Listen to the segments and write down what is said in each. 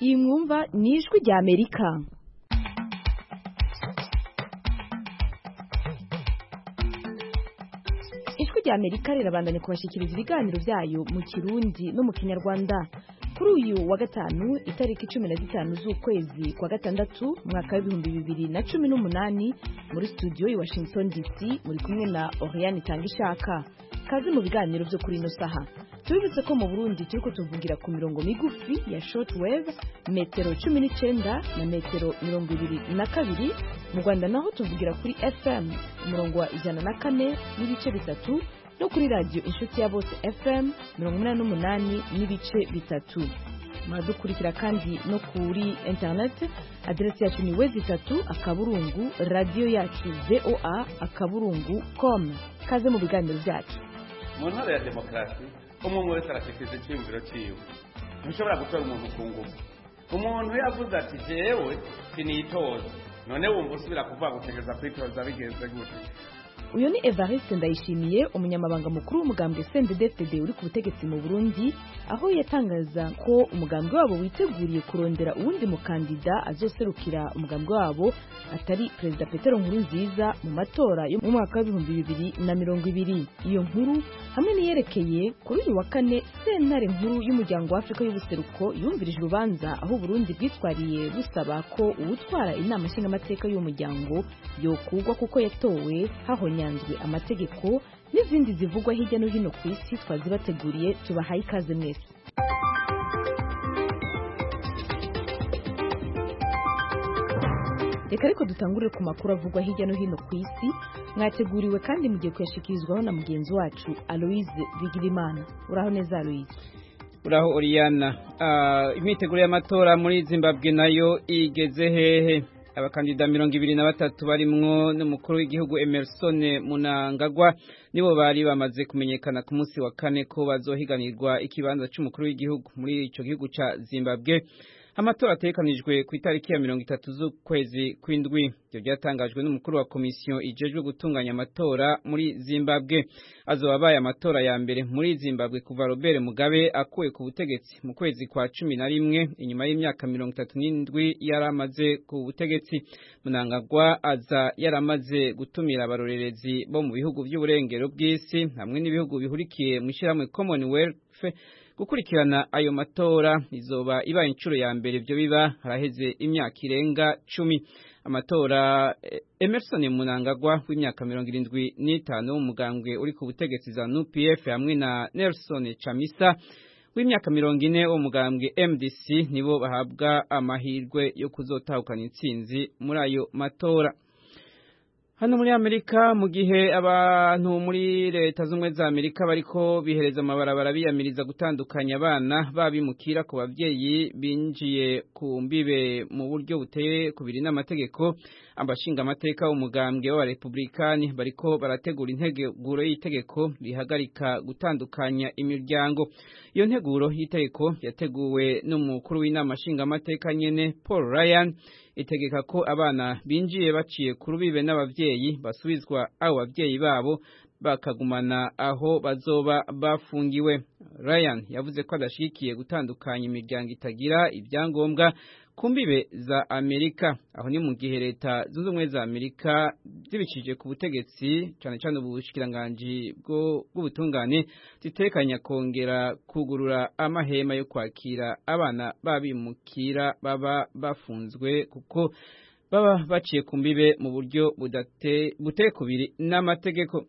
iyi mwumva ni ijwi rya Amerika. Ijwi rya Amerika rirabandanya kubashikiriza ibiganiro byayo mu Kirundi no mu Kinyarwanda. Kuri uyu wa gatanu itariki 15 z'ukwezi kwa gatandatu mwaka wa 2018 muri studio i Washington DC muri kumwe na Oriane Tangishaka. Kazi mu biganiro byo kuri ino saha. Tubibutse ko mu Burundi turiko tuvugira ku mirongo migufi ya shortwave metero 19 na metero 22. Mu Rwanda naho tuvugira kuri FM umurongo wa 104 n'ibice bitatu no kuri radio inshuti ya bose FM 88 n'ibice bitatu. Muradukurikira kandi no kuri internet, adresi yacu ni wezi3 radio yacu voa.com. Kaze mu biganiro byacu. Mu ntara ya demokarasi umuntu wese arashikiriza icyumviro cyiwe, ntushobora gutora umuntu ku ngufu. Umuntu yavuze ati jewe sinitoza, none wumva usubira kuvuga gutegeza kwitoza bigenze gute? Uyu ni Evariste Ndayishimiye, umunyamabanga mukuru w'umugambwe CNDD-FDD uri ku butegetsi mu Burundi, aho yatangaza ko umugambwe wabo witeguriye kurondera uwundi mukandida azoserukira umugambwe wabo atari Perezida Petero Nkurunziza mu matora yo mu mwaka wa 2020. Iyo nkuru hamwe niyerekeye kuri uyu wa kane sentare nkuru y'umuryango wa Afrika y'ubuseruko yumvirije urubanza aho Burundi bwitwariye busaba ko uwutwara inama nshingamateka y'umuryango yokugwa kuko yatowe hahonyanzwe amategeko, n'izindi zivugwa hirya no hino ku isi twazibateguriye. Tubahaye ikaze mwese. Reka ariko dutangurire ku makuru avugwa hirya no hino ku isi, mwateguriwe kandi mugiye kuyashikirizwaho na mugenzi wacu Aloise Bigirimana. Uraho neza Aloise? Uraho Oriana. Imiteguro y'amatora muri Zimbabwe nayo igeze hehe? Abakandida 23 barimwo n'umukuru w'igihugu Emerson Mnangagwa nibo bari bamaze kumenyekana ku munsi wa kane ko bazohiganirwa ikibanza c'umukuru w'igihugu muri ico gihugu ca Zimbabwe. Amatora atekanijwe ku itariki ya 30 z'ukwezi kw'indwi. Ibyo byatangajwe n'umukuru wa komisiyo ijejwe gutunganya amatora muri Zimbabwe. Azobabaye amatora ya mbere muri Zimbabwe kuva Robert Mugabe akuwe ku butegetsi mu kwezi kwa 11 inyuma y'imyaka 37 yaramaze ku butegetsi. Mnangagwa aza yaramaze gutumira abarorerezi bo mu bihugu by'uburengero bw'isi hamwe n'ibihugu bihurikiye mu ishyirahamwe Commonwealth gukurikirana ayo matora. Izoba ibaye incuro ya mbere byo biba haraheze imyaka irenga 10. Amatora Emerson Mnangagwa w'imyaka 75 w'umugambwe uri ku butegetsi za NUPF hamwe na Nelson Chamisa w'imyaka 40 w'umugambwe MDC nibo bahabwa amahirwe yo kuzotahukana intsinzi muri ayo matora. Hano muri Amerika, mu gihe abantu muri leta z'umwe za Amerika bariko bihereza amabarabara biyamiriza gutandukanya abana babimukira ku bavyeyi binjiye ku mbibe mu buryo buteye kubiri n'amategeko, abashinga amateka w'umugambwe wa Republikani bariko barategura integuro y'itegeko rihagarika gutandukanya imiryango. Iyo nteguro y'itegeko yateguwe n'umukuru w'inama nshinga amateka nyene Paul Ryan, itegeka ko abana binjiye baciye ku rubibe n'abavyeyi basubizwa abo bavyeyi babo bakagumana aho bazoba bafungiwe. Ryan yavuze ko adashikiye gutandukanya imiryango itagira ibyangombwa ku mbibe za Amerika. Aho ni mu gihe leta zunze ubumwe za Amerika zibicishije ku butegetsi cyane cyane ubushikiranganji bw'ubutungane zitekanya kongera kugurura amahema yo kwakira abana babimukira baba bafunzwe kuko baba baciye ku mbibe mu buryo buteye kubiri n'amategeko.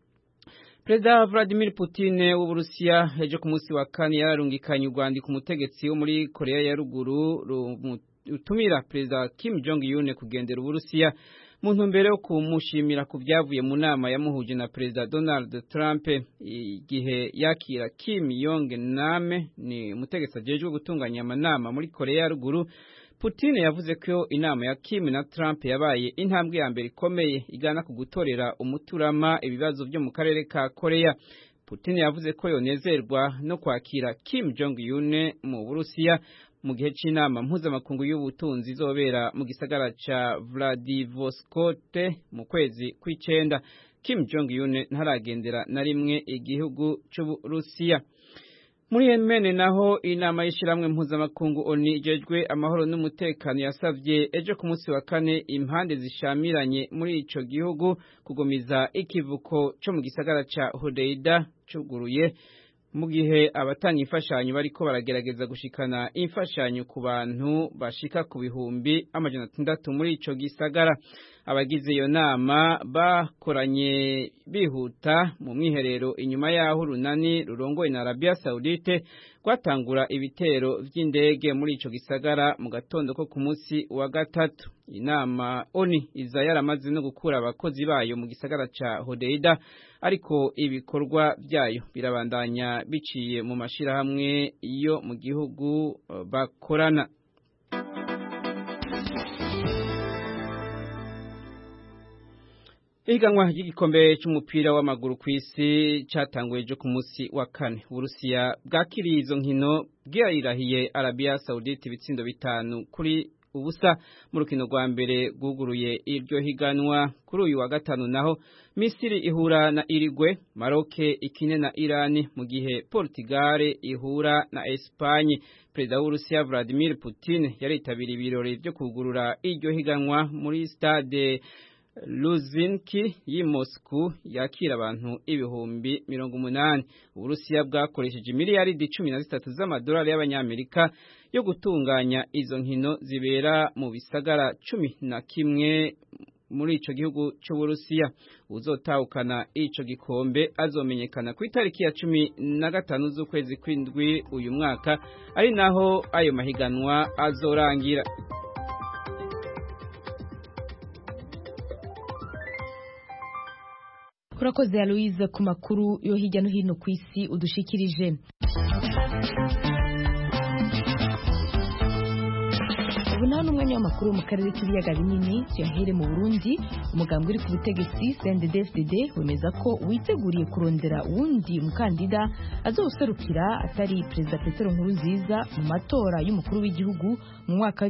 Perezida Vladimir Putin w'Uburusiya ejo ku munsi wa kane yararungikanye urwandiko umutegetsi wo muri Korea ya ruguru rutumira Perezida Kim Jong-un kugendera Uburusiya mu ntumbero yo kumushimira ku byavuye mu nama yamuhuje na Perezida Donald Trump igihe yakira Kim Yong Nam, ni umutegetsi ajejwe gutunganya amanama muri Korea ya ruguru. Putin yavuze ko inama ya Kim na Trump yabaye intambwe ya mbere ikomeye igana ku gutorera umuturama ibibazo byo mu karere ka Korea. Putin yavuze ko yonezerwa no kwakira Kim Jong-un mu Burusiya mu gihe c'inama mpuzamakungu y'ubutunzi izobera mu gisagara ca Vladivostok mu kwezi kw'icenda. Kim Jong-un ntaragendera na rimwe igihugu c'Uburusiya. Muri Yemen naho inama y'ishiramwe mpuzamakungu ONU ijejwe amahoro n'umutekano yasavye ejo ku munsi wa kane impande zishamiranye muri ico gihugu kugumiza ikivuko cyo mu gisagara ca Hodeida cuguruye mu gihe abatanga imfashanyo bariko baragerageza gushikana imfashanyo ku bantu bashika ku bihumbi 600 muri ico gisagara. Abagize iyo nama bakoranye bihuta mu mwiherero inyuma yaho urunani rurongoye na Arabia Saudite rwatangura ibitero vy'indege muri ico gisagara mu gatondo ko ku munsi wa gatatu. Inama ONU iza yaramaze no gukura abakozi bayo mu gisagara ca Hodeida, ariko ibikorwa byayo birabandanya biciye mu mashirahamwe yo mu gihugu bakorana. Ihiganwa ry'igikombe cy'umupira w'amaguru ku isi cyatanguye ejo ku munsi wa kane. Uburusiya bwakiriye izo nkino bwirahiriye Arabia Saudite ibitsindo 5-0 mu rukino rwa mbere rwuguruye iryo higanwa. Kuri uyu wa gatanu naho Misiri ihura na Uruguay, Maroc ikine na Iran, mu gihe Portugal ihura na Espagne. Perezida w'Urusiya Vladimir Putin yaritabiriye ibirori byo kugurura iryo higanwa muri stade Luzinki yi Moscow yakira abantu ibihumbi 80. Uburusiya bwakoresheje miliyaridi 13 z'amadolari y'abanyamerika yo gutunganya izo nkino zibera mu bisagara 11 muri ico gihugu cy'Uburusiya. Uzotahukana ico gikombe azomenyekana ku itariki ya 15 z'ukwezi kw'indwi uyu mwaka, ari naho ayo mahiganwa azorangira. Urakoze Aloise ku makuru yo hirya no hino ku isi udushikirije. Ubu naho n'umwanya w'amakuru mu karere k'ibiyaga binini cyahere mu Burundi. Umugambwe uri ku butegetsi CNDD-FDD wemeza ko witeguriye kurondera uwundi mukandida azowuserukira atari Perezida Petero Nkurunziza mu matora y'umukuru w'igihugu mu mwaka wa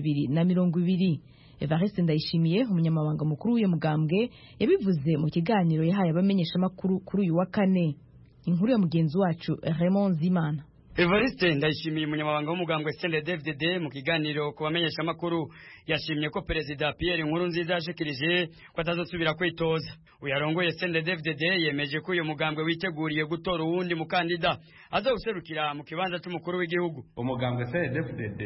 2020. Evariste Ndayishimiye umunyamabanga mukuru w'uyu mugambwe yabivuze mu kiganiro yahaye abamenyesha makuru kuri uyu wa kane. Inkuru ya mugenzi wacu Raymond Zimana. Evariste Ndayishimiye umunyamabanga w'umugambwe CNDD-FDD mu kiganiro ku bamenyesha makuru yashimye ko Perezida Pierre Nkurunziza yashikirije ko atazosubira kwitoza. Uyarongoye CNDD-FDD yemeje ko uyu mugambwe witeguriye gutora uwundi mukandida azawuserukira mu kibanza cy'umukuru w'igihugu. Umugambwe CNDD-FDD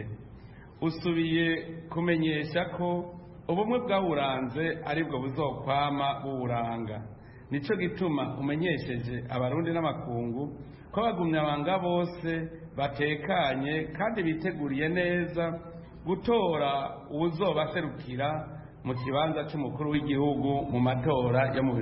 usubiye kumenyesha ko ubumwe bwawuranze aribwo buzokwama buwuranga. Nico gituma umenyesheje abarundi n'amakungu ko abagumyabanga bose batekanye kandi biteguriye neza gutora uwuzobaserukira mu kibanza cy'umukuru w'igihugu mu matora yo mu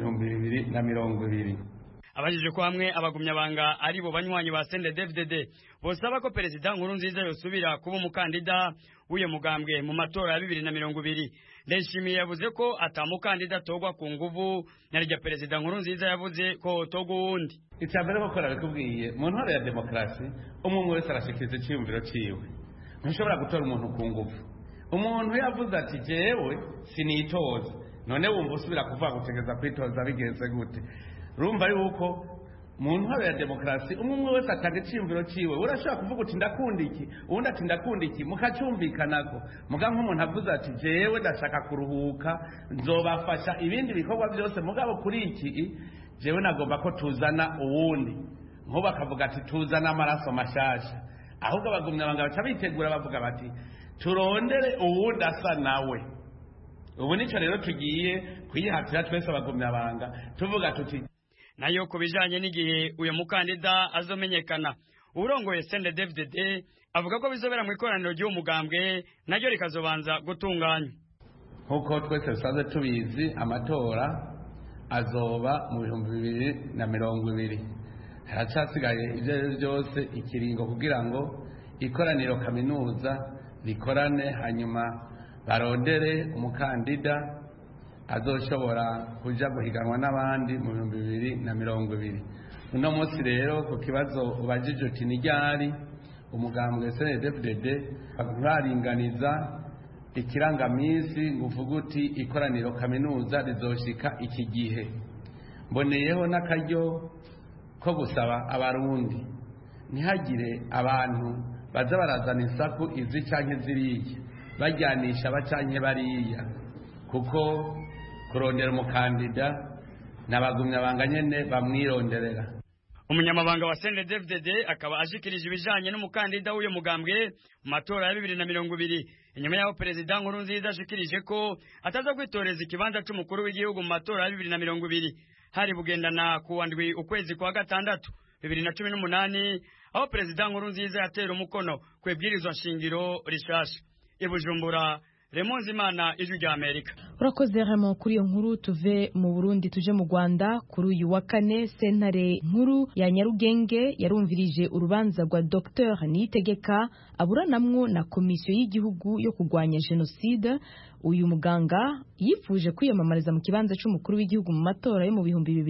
2020. Abajije ko hamwe abagumyabanga ari bo banywanyi ba CNDD-FDD bosaba ko Perezida Nkurunziza yosubira kuba umukandida w'uyu mugambwe mu matora ya 2020. Ndayishimiye yavuze ko atamukandida togwa ku nguvu, naryo Perezida Nkurunziza yavuze ko togwa uwundi. Icyambere ko korabikubwiye mu ntwaro ya demokrasi umwe wese arashikiriza cyiyumviro ciwe. Ntushobora gutora umuntu ku nguvu. Umuntu yavuze ati jewe sinitoza, none wumva usubira kuvuga gutegeza kwitoza bigeze gute? Rumva yuko mu ntwaro ya demokrasi umwe wese atanga iciyumviro ciwe. Urashobora kuvuga uti ndakunda iki, uwundi ati ndakunda iki, mukacyumvikanako. Muga nk'umuntu avuze ati jewe ndashaka kuruhuka, nzobafasha ibindi bikorwa byose, mugabo kuri iki jewe nagomba ko tuzana uwundi. Nkuba akavuga ati tuzana amaraso mashasha. Ahubwo abagumyabanga baca bitegura bavuga bati turondere uwundi asa nawe. Ubu nico rero tugiye kwihatira twese abagumyabanga tuvuga tuti. Nayo kubijanye n'igihe uyu mukandida azomenyekana, urongoye CNDD-FDD avuga ko bizobera mu ikoraniro ry'umugambwe naryo rikazobanza gutunganya. Nkuko twese dusanzwe tubizi amatora azoba mu 2020. Haracasigaye ibyo byose ikiringo kugira ngo ikoraniro kaminuza rikorane, hanyuma barondere umukandida azoshobora kuja guhiganwa n'abandi mu 2020. Uno munsi rero ku kibazo ubajije uti nijyari umugambwe CNDD-FDD baringaniza ikirangamisi nguvuga uti ikoraniro kaminuza rizoshika iki gihe. Mboneyeho n'akaryo ko gusaba abarundi ntihagire abantu baza barazana insaku izi canke ziriya bajyanisha bacanke bariya, kuko kurondera umukandida n'abagumya banga nyene bamwironderera. Umunyamabanga wa CNDD-FDD akaba ashikirije ibijanye n'umukandida w'uyo mugambwe mu matora ya 2020 inyuma yaho Perezida Nkurunziza ashikirije ko ataza kwitoreza ikibanza c'umukuru w'igihugu mu matora ya 2020 hari bugendana kuwandwi ukwezi kwa gatandatu 2018 aho Perezida Nkurunziza yatera umukono kwebwirizwa nshingiro rishasha. Ibujumbura, Remonzi Imana, Ijwi rya Amerika. Urakoze Remo kuri iyo nkuru. Tuve mu Burundi tuje mu Rwanda. Kuri uyu wa kane sentare nkuru ya Nyarugenge yarumvirije urubanza rwa Dr Niyitegeka aburanamwo na komisiyo y'igihugu yo kurwanya genocide. Uyu muganga yifuje kwiyamamariza mu kibanza c'umukuru w'igihugu mu matora yo mu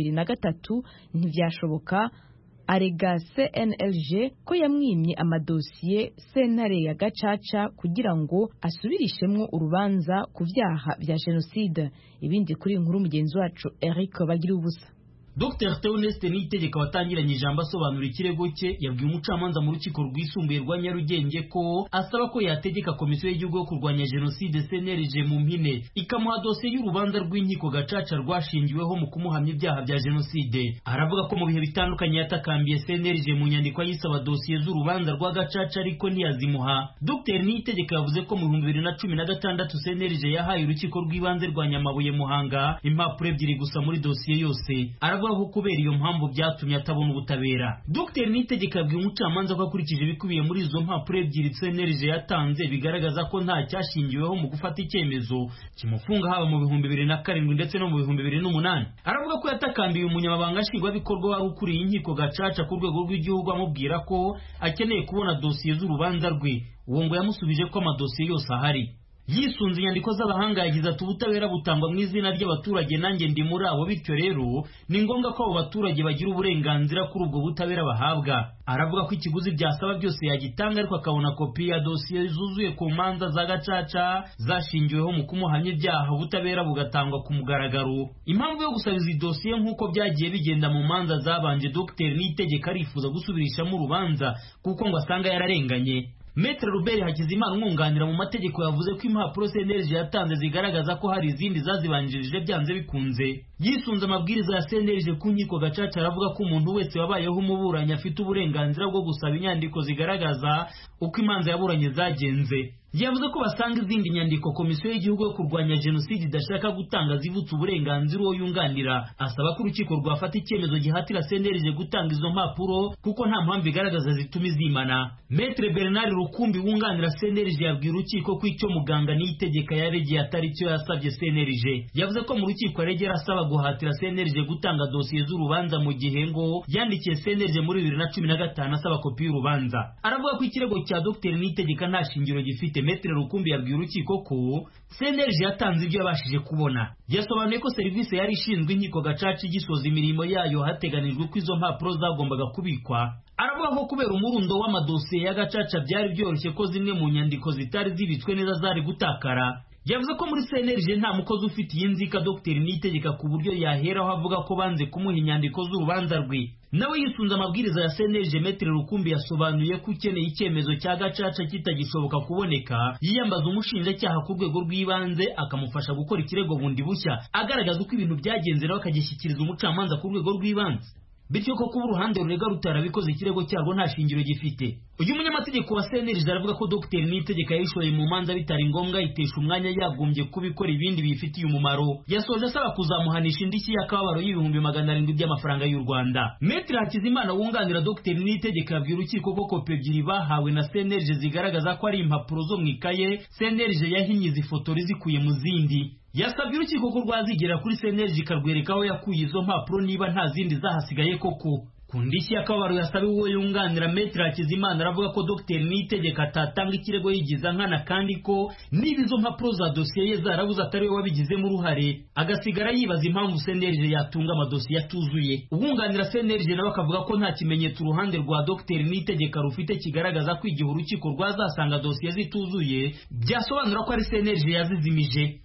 2003 ntivyashoboka. Arega CNLG ko yamwimye amadosiye sentare ya Gacaca kugira ngo asubirishemwo urubanza ku vyaha vya genocide. Ibindi kuri inkuru mugenzi wacu Eric Bagira ubusa. Dr Theoneste Niyitegeka watangiranye ijambo asobanura ikirego cye yabwiye umucamanza mu rukiko rwisumbuye rwa Nyarugenge ko asaba ko yategeka komisiyo y'igihugu yo kurwanya genocide CNLG mu mpine ikamuha dosiye y'urubanza rw'inkiko Gacaca rwashingiweho mu kumuhamya ibyaha bya genocide. Aravuga ko mu bihe bitandukanye yatakambiye CNLG mu nyandiko yisaba dosiye z'urubanza rwa Gacaca ariko ntiyazimuha. Dr Niyitegeka yavuze ko mu 2016 CNLG yahaye urukiko rw'ibanze rwa Nyamabuye Muhanga impapuro ebyiri gusa muri dosiye yose. Aho kubera iyo mpamvu byatumye atabona ubutabera. Dr Niyitegeka yabwiye umucamanza ko akurikije ibikubiye muri izo mpapuro ebyiri CNLG yatanze bigaragaza ko nta cyashingiweho mu gufata icyemezo kimufunga haba mu 2007 ndetse no mu 2008. Aravuga ko yatakambiye umunyamabanga nshingwabikorwa wari ukuriye inkiko Gacaca ku rwego rw'igihugu amubwira ko akeneye kubona dosiye z'urubanza rwe. Uwo ngo yamusubije ko amadosiye yose ahari. Yisunze inyandiko z'abahanga yagize ati ubutabera butangwa mu izina ry'abaturage nanjye ndi muri abo, bityo rero ni ngombwa ko abo baturage bagira uburenganzira kuri ubwo butabera bahabwa. Aravuga ko ikiguzi byasaba byose yagitanga ariko akabona kopi ya dosiye zuzuye ku manza za Gacaca zashingiweho mu kumuhamya ibyaha, ubutabera bugatangwa ku mugaragaro. Impamvu yo gusaba izi dosiye nk'uko byagiye bigenda mu manza zabanje, Dr Niyitegeka arifuza gusubirishamo urubanza kuko ngo asanga yararenganye. Maître Robert Hakizimana umwunganira mu mategeko yavuze ko impapuro CNLG yatanze zigaragaza ko hari izindi zazibanjirije byanze bikunze. Yisunze amabwiriza ya CNLG ku nkiko Gacaca aravuga ko umuntu wese wabayeho umuburanyi afite uburenganzira bwo gusaba inyandiko zigaragaza uko imanza yaburanye zagenze. Yavuze ko basanga izindi nyandiko komisiyo y'igihugu yo kurwanya genocide idashaka gutanga zivutse uburenganzira uwo yunganira. Asaba ko urukiko rwafata icyemezo gihatira CNLG gutanga izo mpapuro kuko nta mpamvu igaragaza zituma izimana. Maître Bernard Rukumbi wunganira CNLG yabwiye urukiko ko icyo muganga Niyitegeka yaregeye atari cyo yasabye CNLG. Yavuze ko mu rukiko aregera asaba guhatira CNLG gutanga dosiye z'urubanza mu gihe ngo yandikiye CNLG muri 2015 asaba kopi y'urubanza. Aravuga ko ikirego cya Dr Niyitegeka nta shingiro gifite. Maître Rukumbi yabwiye urukiko ko CNLG yatanze ibyo yabashije kubona. Yasobanuye ko serivisi yari ishinzwe inkiko Gacaca igisoza imirimo yayo hateganijwe ko izo mpapuro zagombaga kubikwa. Aravuga ko kubera umurundo w'amadosiye ya Gacaca byari byoroshye ko zimwe mu nyandiko zitari zibitswe neza zari gutakara. Yavuze ko muri CNLG nta mukozi ufite iyi nzika Dr Niyitegeka ku buryo yaheraho avuga ko banze kumuha inyandiko z'urubanza rwe. Nawe yisunze amabwiriza ya CNLG, Maître Rukumbi yasobanuye ko ukeneye icyemezo cya Gacaca kitagishoboka kuboneka yiyambaza umushinjacyaha ku rwego rw'ibanze akamufasha gukora ikirego bundi bushya agaragaza uko ibintu byagenze nawe akagishyikiriza umucamanza ku rwego rw'ibanze. Bityo ko kuba uruhande rurega rutarabikoze ikirego cyarwo nta shingiro gifite. Uyu munyamategeko wa CNLG aravuga ko Dr Niyitegeka yishoye mu manza bitari ngombwa yitesha umwanya yagombye kubikora ibindi bifitiye umumaro. Yasoje asaba kuzamuhanisha indishyi y'akababaro y'ibihumbi 700 by'amafaranga y'u Rwanda. Maître Hakizimana wunganira Dr Niyitegeka yabwiye urukiko ko kopi ebyiri bahawe na CNLG zigaragaza ko ari impapuro zo mu ikaye CNLG yahinye izifotora zikuye mu zindi. Yasabye urukiko ko rwazigera kuri CNLG ikarwereka aho yakuye izo mpapuro niba nta zindi zahasigaye koko. Ku ndishyi y'akababaro yasabe uwo yunganira Maître Hakizimana aravuga ko Dr Niyitegeka atatanga ikirego yigiza nkana kandi ko niba izo mpapuro za dosiye ye zarabuze atari we wabigizemo uruhare, agasigara yibaza impamvu CNLG yatunga amadosiye atuzuye. Uwunganira CNLG nawe akavuga ko nta kimenyetso uruhande rwa Dr Niyitegeka rufite kigaragaza ko igihe urukiko rwazasanga dosiye zituzuye byasobanura ko ari CNLG yazizimije.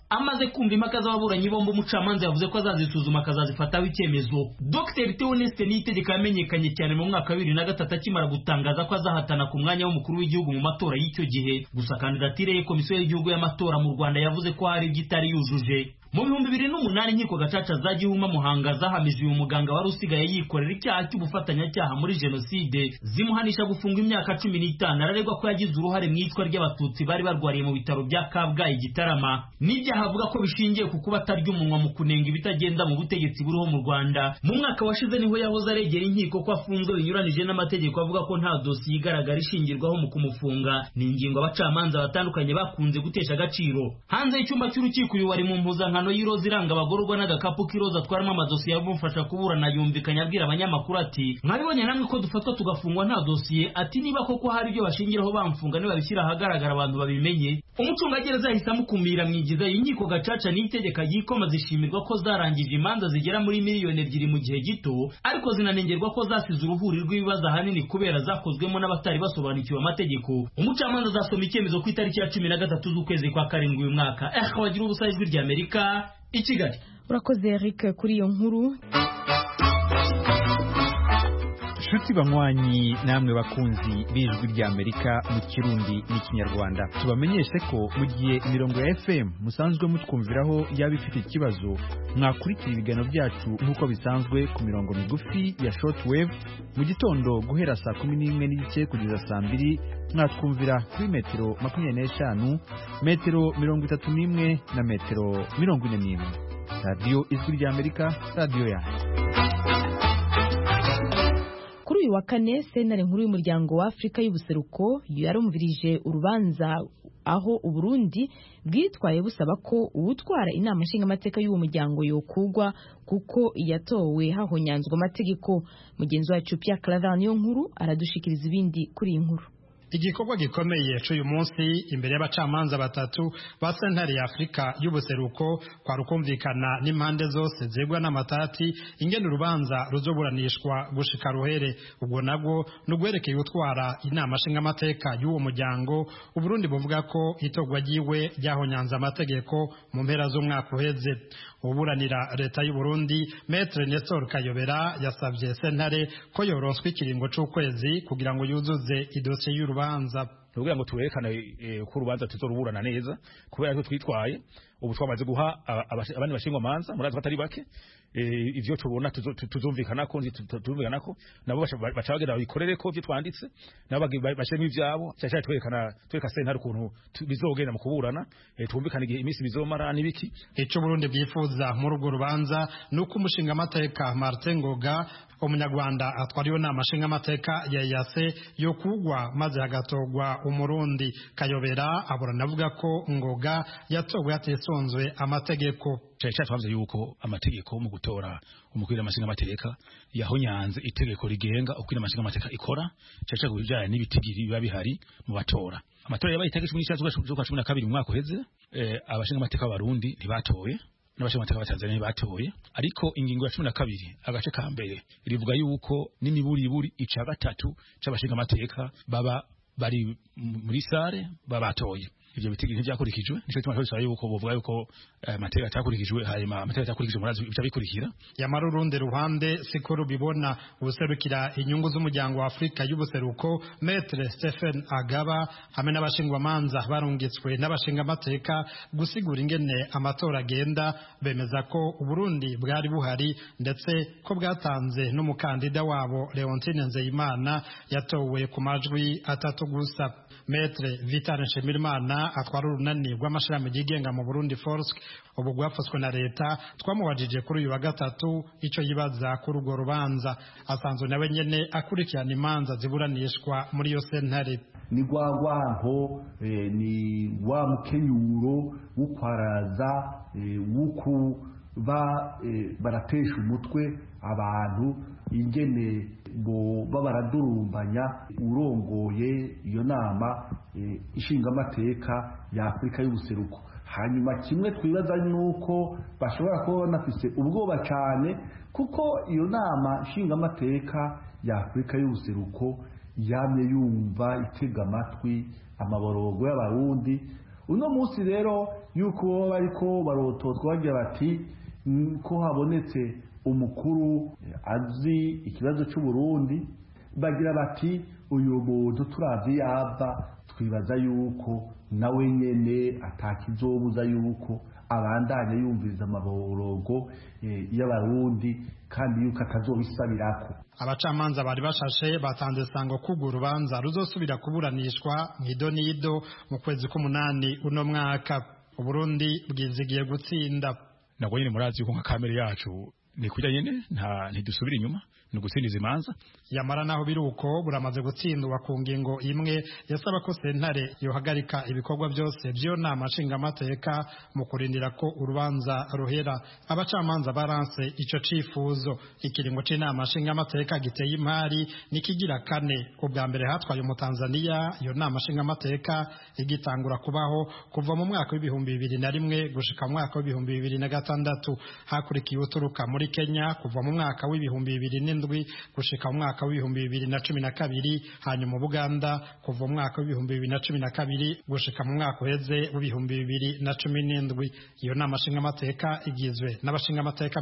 amaze kumva impaka z'ababuranyi bombi umucamanza yavuze ko azazisuzuma akazazifataho icyemezo. Dr Theoneste Niyitegeka yamenyekanye cyane mu mwaka wa 2003 akimara gutangaza ko azahatana ku mwanya w'umukuru w'igihugu mu matora y'icyo gihe. Gusa kandidatire ye komisiyo y'igihugu y'amatora mu Rwanda yavuze ko hari ibyo itari yujuje. Mu 2008 inkiko gacaca za Gihuma Muhanga zahamije uyu muganga wari usigaye yikorera icyaha cy'ubufatanyacyaha muri jenoside zimuhanisha gufungwa imyaka 15. Araregwa ko yagize uruhare mu iyicwa ry'abatutsi bari barwariye mu bitaro bya Kabgayi Gitarama. N'ibyaha avuga ko bishingiye ku kuba atarya umunwa mu kunenga ibitagenda mu butegetsi buriho mu Rwanda. Mu mwaka washize niho yahoze aregera inkiko ko afunzwe binyuranije n'amategeko, avuga ko nta dosiye igaragara ishingirwaho mu kumufunga. Ni ingingo abacamanza batandukanye bakunze gutesha agaciro. Hanze y'icyumba cy'urukiko uyu wari mu mpuzankano y'iroza iranga abagororwa n'agakapu k'iroza atwaramo amadosiye yamufasha kuburana yumvikanye abwira abanyamakuru ati mwabibonye namwe ko dufatwa tugafungwa nta dosiye, ati niba koko hari ibyo bashingiraho bamfunga nibabishyira ahagaragara abantu babimenye. Umucungagereza yahise amukumira mwigiza inkiko gacaca n'itegeka y'ikoma zishimirwa ko zarangije imanza zigera muri miliyoni 2 mu gihe gito, ariko zinanengerwa ko zasize uruhuri rw'ibibazo ahanini kubera zakozwemo n'abatari basobanukiwe amategeko. Umucamanza azasoma icyemezo ku itariki ya 13 z'ukwezi kwa karindwi uyu mwaka. Wagira ubusa ijwi ry'Amerika i Kigali. Urakoze Eric kuri iyo nkuru. Shuti banywanyi namwe bakunzi b'ijwi ry'Amerika mu Kirundi n'Ikinyarwanda, tubamenyeshe ko mu gihe imirongo ya FM musanzwe mutwumviraho yaba ifite ikibazo, mwakurikira ibiganiro byacu nk'uko bisanzwe ku mirongo migufi ya shortwave mu gitondo guhera saa 11:30 kugeza saa 2, mwatwumvira kuri metero 25, metero 31 na metero 41. Radio Ijwi ry'Amerika, radio yanyu. Kuri uyu wa kane sentare nkuru y'umuryango wa Afrika y'ubuseruko yarumvirije urubanza aho Uburundi bwitwaye busaba ko uwutwara inama nshingamateka y'uwo muryango yokugwa kuko yatowe hahonyanzwe amategeko. Mugenzi wacu Pierre Claver niyo nkuru aradushikiriza ibindi kuri iyi nkuru. Igikorwa gikomeye cy'uyu munsi imbere y'abacamanza batatu ba sentare ya Afrika y'ubuseruko kwa rukumvikana n'impande zose zegwa n'amatati ingene urubanza ruzoburanishwa gushika ruhere. Ubwo nabwo nugwerekeye utwara inama nshingamateka y'uwo muryango. Uburundi buvuga ko itogwa giwe ryahonyanza amategeko mu mpera z'umwaka uheze. Uburanira leta y'u Burundi Maître Nestor Kayobera yasabye sentare ko yoronswa ikiringo c'ukwezi kugira ngo yuzuze idosiye y'urubanza. Kugira ngo tuwerekane ko urubanza tuzoruburana neza kubera ko twitwaye ubu twamaze guha abandi bashingwa manza murazi batari bake. Ivyo tubona tuzumvikana ko tuzumvikana ko nabo bacagera bikorere ko byo twanditse nabo bashemwe ivyabo cyashaka tweka sentare ukuntu bizogenda mu kuburana twumvikana igihe imisi bizomara nibiki. Ico Burundi byifuza muri urwo rubanza nuko umushinga amateka Martin Ngoga umunyarwanda atwariwe n'amashinga amateka ya yase yo kugwa maze hagatogwa umurundi. Kayobera aburana avuga ko Ngoga yatogwe yatesonzwe amategeko. Cyane twavuze yuko amategeko mu gutora umukwira amashinga amateka yahonyanze itegeko rigenga ukwira amashinga amateka ikora cyane kubijanye n'ibitigiri biba bihari mu batora. Amatora yabaye itegeko cy'umwaka 12 mu mwaka uheze. Abashinga amateka b'Abarundi ntibatoye n'abashinga amateka b'Atanzania ntibatoye, ariko ingingo ya 12 agace ka mbere rivuga yuko n'imiburiburi ica gatatu c'abashinga amateka baba bari muri sare babatoye. Ivyo bitigiri byakurikijwe nico cyuma cyose yuko bovuga yuko amategeko atakurikijwe hanyuma amategeko atakurikijwe murazi bica bikurikira. Yamara urundi ruhande sikuru bibona ubuserukira inyungu z'umuryango wa Afrika y'ubuseruko Maître Stephen Agaba hamwe n'abashingwa manza barungitswe n'abashinga amateka gusigura ingene amatora agenda, bemeza ko Uburundi bwari buhari ndetse ko bwatanze n'umukandida wabo Leontine Nzeyimana yatowe ku majwi 3 gusa. Maître Vital Nshimirimana atwara urunani rw'amashirahamwe yigenga mu Burundi Force ubu gwafaswe na leta twamubajije kuri uyu wa gatatu ico yibaza kuri urwo rubanza. Asanzwe nawe nyene akurikirana imanza ziburanishwa muri yo sentare. Ni gwagwanko ni wa mukenyuro w'ukwaraza wuku baratesha umutwe abantu ingene bo babaradurumbanya urongoye iyo nama ishinga amateka ya Afrika y'ubuseruko. Hanyuma kimwe twibaza nuko bashobora kuba banafise ubwoba cyane kuko iyo nama ishinga amateka ya Afrika y'ubuseruko yamye yumva itega amatwi amaborogo y'Abarundi. uno munsi rero yuko bariko barotozwa bagira bati ko habonetse umukuru azi ikibazo cy'u Burundi, bagira bati uyu muntu turavye yava twibaza yuko nawe nyene atakizobuza yuko abandanya yumviriza amaborogo y'abarundi kandi yuko atazobisabirako. Abacamanza bari bashashe batanze sango kugura urubanza ruzosubira kuburanishwa mw'idonido mu kwezi k'umunani uno mwaka. Uburundi bwizigiye gutsinda. Nabwo nyine murazi yuko nka kamere yacu ni kujya nyene ntidusubira inyuma, ni gutsindiza imanza. Yamara naho biruko buramaze gutsindwa ku ngingo imwe yasaba ko sentare yohagarika ibikorwa byose byo nama nshingamateka mu kurindira ko urubanza ruhera. Abacamanza baranse ico cifuzo. Ikiringo c'inama nshingamateka giteye impari nikigira kane. Ubwa mbere hatwaye mu Tanzania iyo nama nshingamateka igitangura kubaho kuva mu mwaka w'ibihumbi 2001 gushika mu mwaka w'ibihumbi 2006. Hakurikiye uturuka muri Kenya kuva mu mwaka w'ibihumbi 2007 gushika mu mwaka w'ibihumbi 2012, hanyuma mu Buganda kuva mu mwaka w'ibihumbi 2012 gushika mu mwaka uheze w'ibihumbi 2017. Iyo nama nshingamateka igizwe n'abashingamateka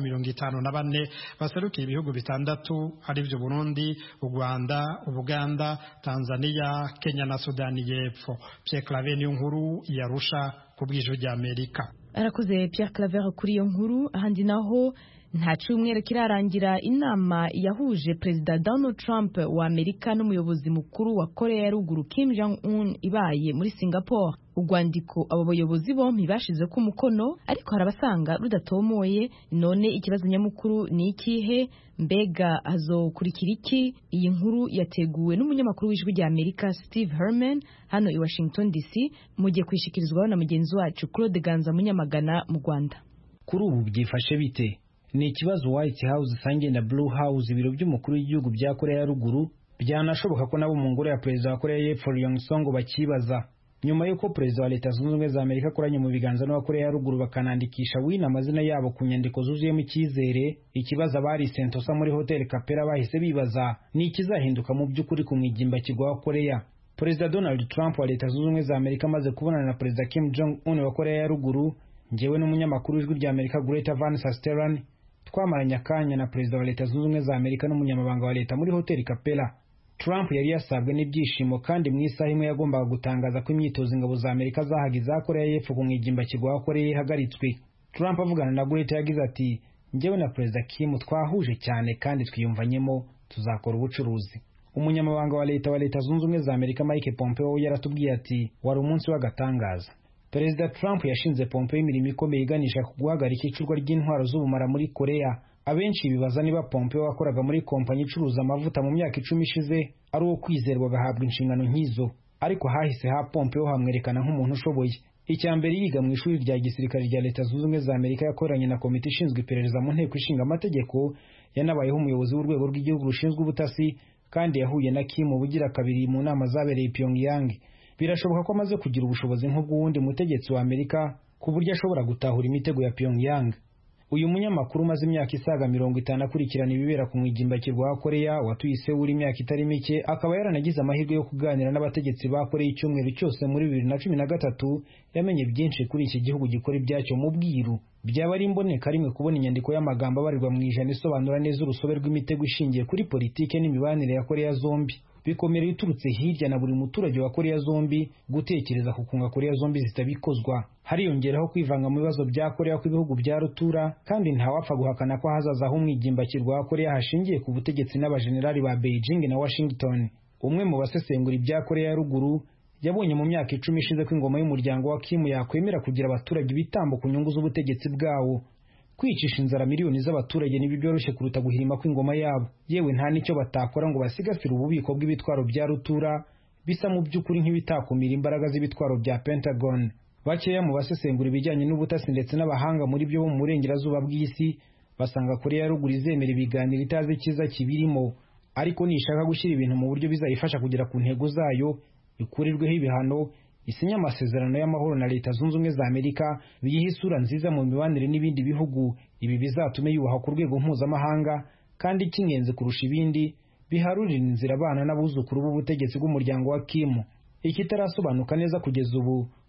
54 baserukiye ibihugu bitandatu ari byo Burundi, u Rwanda, Ubuganda, Tanzania, Kenya na Sudani y'Epfo. Pierre Claver niyo nkuru yarusha ku bw'ijwi rya Amerika. Arakoze Pierre Claver kuri iyo nkuru. Ahandi naho nta cyumweru kirarangira inama yahuje Perezida Donald Trump wa Amerika n'umuyobozi mukuru wa Korea ya Ruguru Kim Jong-un ibaye muri Singapore. Urwandiko abo bayobozi bombi bashize ku mukono, ariko harabasanga rudatomoye. None ikibazo nyamukuru ni ikihe? Mbega azokurikira iki? Iyi nkuru yateguwe n'umunyamakuru w'ijwi rya Amerika Steve Herman hano i Washington DC, mugiye kwishikirizwaho na mugenzi wacu Claude Ganza Munyamagana mu Rwanda. Kuri ubu byifashe bite? Ni ikibazo White House isangiye na Blue House, ibiro by'umukuru w'igihugu bya Korea ya Ruguru. Byanashoboka ko nabo mu ngoro ya Perezida wa Korea y'Epfo Ryong Song bakibaza. Nyuma y'uko Perezida wa Leta Zunze Ubumwe za Amerika akoranye mu biganza n'aba Korea ya Ruguru bakanandikisha wina amazina yabo ku nyandiko zuzuyemo icyizere, ikibazo abari Sentosa muri Hotel Capella bahise bibaza ni ikizahinduka mu by'ukuri ku mwigimba kigwa Korea. Perezida Donald Trump wa Leta Zunze Ubumwe za Amerika amaze kubonana na Perezida Kim Jong-un wa Korea ya Ruguru, njyewe n'umunyamakuru w'ijwi rya Amerika Greta Van Susteren twamaranye akanya na Perezida wa Leta Zunze Ubumwe za Amerika n'umunyamabanga wa leta muri Hotel Capella. Trump yari yasabwe n'ibyishimo kandi mu isaha imwe yagombaga gutangaza ko imyitozo ingabo za Amerika zahagize Korea y'Epfo ku mwigimba kigwa Korea ihagaritswe. Trump avugana na Greta yagize ati, njyewe na Perezida Kim twahuje cyane kandi twiyumvanyemo, tuzakora ubucuruzi. Umunyamabanga wa Leta Zunze Ubumwe za Amerika Mike Pompeo yaratubwiye ati, wari umunsi w'agatangaza. Perezida Trump yashinze Pompeo imirimo ikomeye iganisha ku guhagarika icurwa ry'intwaro z'ubumara muri Korea. Abenshi bibaza niba Pompeo wakoraga muri kompanyi icuruza amavuta mu myaka 10 ishize ari uwo kwizerwa agahabwa inshingano nk'izo, ariko hahise ha Pompeo hamwerekana nk'umuntu ushoboye. Icyambere yiga mu ishuri rya gisirikare rya Leta Zunze Ubumwe za Amerika yakoranye na komite ishinzwe iperereza mu nteko ishinga amategeko, yanabayeho umuyobozi w'urwego rw'igihugu rushinzwe ubutasi, kandi yahuye na Kim ubugira kabiri mu nama zabereye Pyongyang. Birashoboka ko amaze kugira ubushobozi nk'ubw'uwundi mutegetsi wa Amerika ku buryo ashobora gutahura imitego ya Pyongyang. Uyu munyamakuru umaze imyaka isaga 50 akurikirana ibibera ku mwigimba kirwa Korea watuye Seoul imyaka itari mike, akaba yaranagize amahirwe yo kuganira n'abategetsi ba Korea icyumweru cyose muri 2013. Yamenye byinshi kuri iki gihugu gikora ibyacyo mu bwiru. Byaba ari imboneka rimwe kubona inyandiko y'amagambo abarirwa mu ijana isobanura neza urusobe rw'imitego ishingiye kuri politike n'imibanire ya Korea zombi. Bikomera biturutse hirya na buri muturage wa Korea zombi gutekereza ku kunga Korea zombi zitabikozwa. Hariyongeraho kwivanga mu bibazo bya Korea kw'ibihugu bya rutura, kandi ntawapfa guhakana ko hazaza umwigimba kirwa Korea hashingiye ku butegetsi n'abajenerali ba Beijing na Washington. Umwe mu basesengura ibya Korea ya Ruguru yabonye mu myaka 10 ishize ko ingoma y'umuryango wa Kim yakwemera kugira abaturage bitambo ku nyungu z'ubutegetsi bwawo. Kwicisha inzara miliyoni z'abaturage nibi byoroshye kuruta guhirima kw'ingoma yabo. Yewe nta nicyo batakora ngo basigasire ububiko bw'ibitwaro bya rutura, bisa mu by'ukuri nk'ibitakumira imbaraga z'ibitwaro bya Pentagon. Bakeya mu basesengura ibijyanye n'ubutasi ndetse n'abahanga muri byo bo mu burengerazuba bw'isi basanga Korea ya Ruguru izemera ibiganiro itazi ikiza kibirimo, ariko nishaka gushyira ibintu mu buryo bizayifasha kugera ku ntego zayo, ikurirweho ibihano, isinya amasezerano y'amahoro na Leta Zunze Ubumwe za Amerika, biyiha isura nziza mu mibanire n'ibindi bihugu. Ibi bizatume yubaha ku rwego mpuzamahanga, kandi icy'ingenzi kurusha ibindi biharurira inzira abana n'abuzukuru b'ubutegetsi bw'umuryango wa Kim. Ikitarasobanuka neza kugeza ubu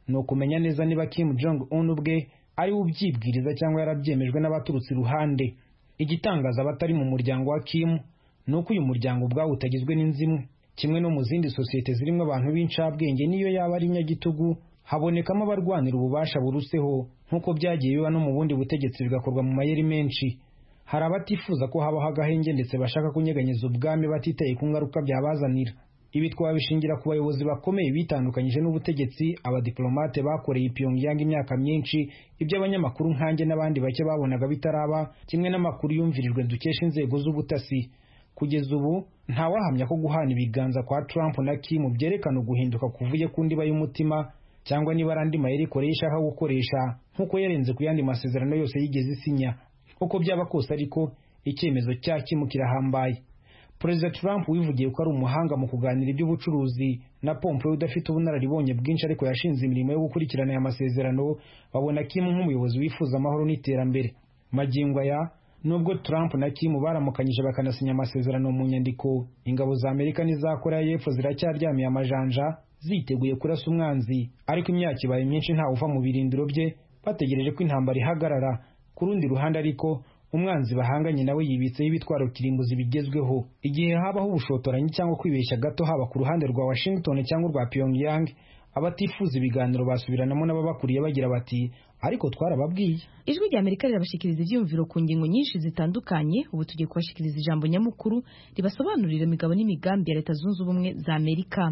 ni ukumenya neza niba Kim Jong Un ubwe ari we ubyibwiriza cyangwa yarabyemejwe n'abaturutse iruhande. Igitangaza abatari mu muryango wa Kim ni uko uyu muryango ubwawo utagizwe n'inzimwe. Kimwe no mu zindi sosiyete zirimo abantu b'incabwenge, niyo yaba ari inyagitugu habonekamo abarwanira ububasha buruseho, nk'uko byagiye biba no mu bundi butegetsi bigakorwa mu mayeri menshi. Hari abatifuza ko habaho agahenge ndetse bashaka kunyeganyeza ubwami batitaye ku ngaruka byabazanira. Ibi twabishingira ku bayobozi bakomeye bitandukanyije n'ubutegetsi, abadiplomate bakoreye Pyongyang imyaka myinshi, ibyo abanyamakuru nkanjye n'abandi bake babonaga bitaraba, kimwe n'amakuru yumvirijwe dukesha inzego z'ubutasi. Kugeza ubu ntawahamya ko guhana ibiganza kwa Trump na Kim byerekana uguhinduka kuvuye ku ndiba y'umutima, cyangwa niba ari andi mayeri Korea ishaka gukoresha nk'uko yarenze ku yandi masezerano yose yigeze isinya. Uko byaba kose ariko icyemezo cya Kim kirahambaye. Perezida Trump wivugiye ko ari umuhanga mu kuganira iby'ubucuruzi, na Pompeo udafite ubunararibonye bwinshi ariko yashinze imirimo yo gukurikirana aya masezerano, babona Kim nk'umuyobozi wifuza amahoro n'iterambere. Magingo aya nubwo Trump na Kim baramukanyije bakanasinya amasezerano mu nyandiko, ingabo za Amerika n'iza Korea y'Epfo ziracyaryamiye amajanja ziteguye kurasa umwanzi, ariko imyaka ibaye myinshi ntawe uva mu birindiro bye, bategereje ko intambara ihagarara. Ku rundi ruhande ariko umwanzi bahanganye nawe yibitseho ibitwaro kirimbuzi bigezweho. Igihe habaho ubushotoranyi cyangwa kwibeshya gato haba ku ruhande rwa Washington cyangwa rwa Pyongyang, abatifuza ibiganiro basubiranamo n'ababakuriye bagira bati ariko twarababwiye. Ijwi rya Amerika rirabashikiriza ivyumviro ku ngingo nyinshi zitandukanye. Ubu tugiye kubashikiriza ijambo nyamukuru ribasobanurira imigabo n'imigambi ya Leta Zunze Ubumwe za Amerika.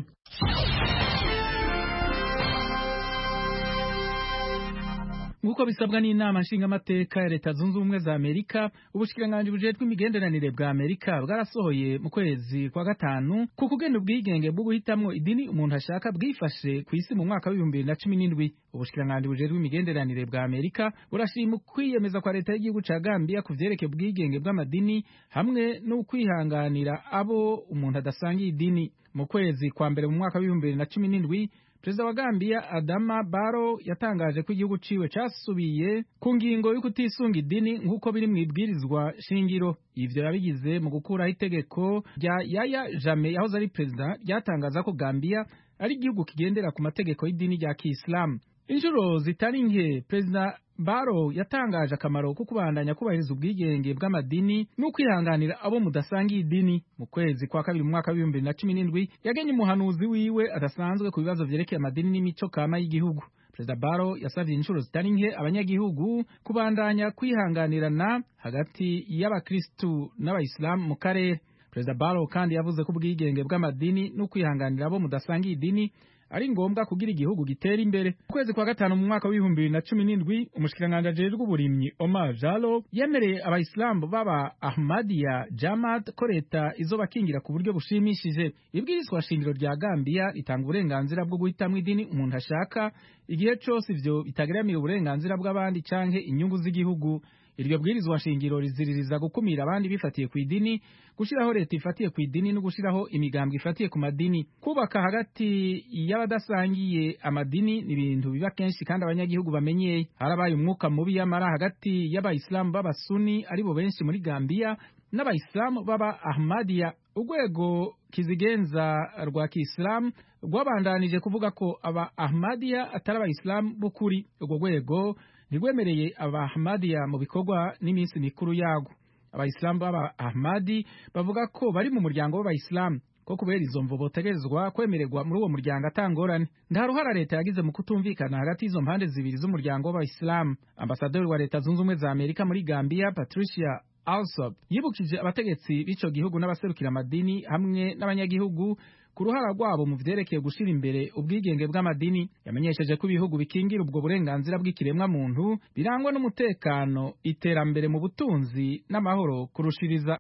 Nguko bisabwa n'inama nshingamateka ya Leta Zunze Ubumwe za Amerika, ubushikiranganji bujejwe imigenderanire bwa Amerika bwarasohoye mu kwezi kwa gatanu ku kugena ubwigenge bwo guhitamwo idini umuntu ashaka bwifashe ku isi mu mwaka wa 2017. Ubushikiranganji bujejwe imigenderanire bwa Amerika burashima kwiyemeza kwa leta y'igihugu ca Gambia kuvyerekeye ubwigenge bw'amadini hamwe no kwihanganira abo umuntu adasangiye idini. Mu kwezi kwa mbere mu mwaka wa 2017 Perezida wa Gambia Adama Barrow yatangaje ko igihugu ciwe casubiye ku ngingo yo kutisunga idini nk'uko biri mu ibwirizwa shingiro. Ivyo yabigize mu gukuraho itegeko rya Yahya Jammeh yahoze ari perezida ryatangaza ko Gambia ari igihugu kigendera ku mategeko y'idini rya Kiislamu. Inshuro zitari nke Perezida Barrow yatangaje akamaro ko kubandanya kubahiriza ubwigenge bw'amadini no kwihanganira abo mudasangiye idini. Mu kwezi kwa kabiri mu mwaka wa 2017 yagenye umuhanuzi wiwe adasanzwe ku bibazo vyerekeye amadini n'imico kama y'igihugu. Perezida Barrow yasavye inshuro zitari nke abanyagihugu kubandanya kwihanganirana hagati y'abakristu n'abayisilamu mu karere. Perezida Barrow kandi yavuze ko ubwigenge bw'amadini no kwihanganira abo mudasangiye idini ari ngombwa kugira igihugu gitera imbere. Mu kwezi kwa gatanu mu mwaka wa 2017 umushikiranganji ajejwe uburimyi Omar Jalo yemereye abayisilamu baba Ahmadiyya Jamaat ko leta izobakingira ku buryo bushimishije. Ibwirizwa shingiro rya Gambia ritanga uburenganzira bwo guhitamwo idini umuntu ashaka igihe cyose ivyo bitageramiye uburenganzira bw'abandi canke inyungu z'igihugu. Iryo bwirizwa shingiro riziririza gukumira abandi bifatiye ku idini, gushiraho leta ifatiye ku idini no gushiraho imigambwe ifatiye ku madini. Kubaka hagati y'abadasangiye amadini ni ibintu biba kenshi kandi abanyagihugu bamenyeye. Harabaye umwuka mubi yamara hagati y'abayisilamu b'abasuni aribo benshi muri Gambia n'abayisilamu b'aba Ahmadiyya. Urwego kizigenza rwa Kiislamu rwabandanije kuvuga ko aba Ahmadiyya atari abayisilamu b'ukuri. Urwo rwego ntirwemereye aba Ahmadiyya mu bikorwa n'iminsi mikuru yago. Abayisilamu b'aba Ahmadi bavuga ko bari mu muryango w'abayisilamu, ko kubera izo mvo botegerezwa kwemererwa muri uwo muryango atangorane. Nta ruhara leta yagize mu kutumvikana hagati y'izo mpande zibiri z'umuryango w'abayisilamu. Ambasaderi wa Leta Zunze Ubumwe za Amerika muri Gambia Patricia Alsop yibukije abategetsi b'ico gihugu n'abaserukira amadini hamwe n'abanyagihugu ku ruhara rwabo mu vyerekeye gushira imbere ubwigenge bw'amadini. Yamenyesheje ko ibihugu bikingira ubwo burenganzira bw'ikiremwa muntu birangwa n'umutekano, iterambere mu butunzi n'amahoro kurushiriza.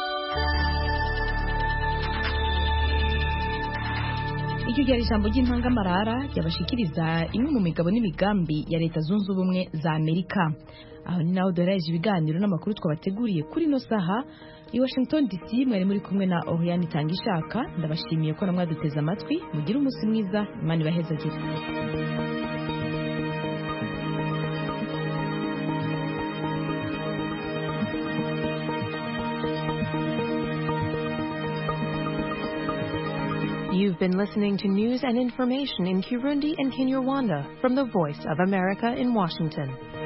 Iryo ryari ijambo ry'intangamarara ryabashikiriza imwe mu migabo n'imigambi ya Leta Zunze Ubumwe za Amerika. Aho ni naho duhereje ibiganiro n'amakuru twabateguriye kuri no saha. I Washington DC mwari muri kumwe na Oriane Tangishaka. Ndabashimiye ko namwaduteze amatwi. Mugire umunsi mwiza, Imana ibahezagire. You've been listening to news and information in Kirundi and Kinyarwanda from the Voice of America in Washington.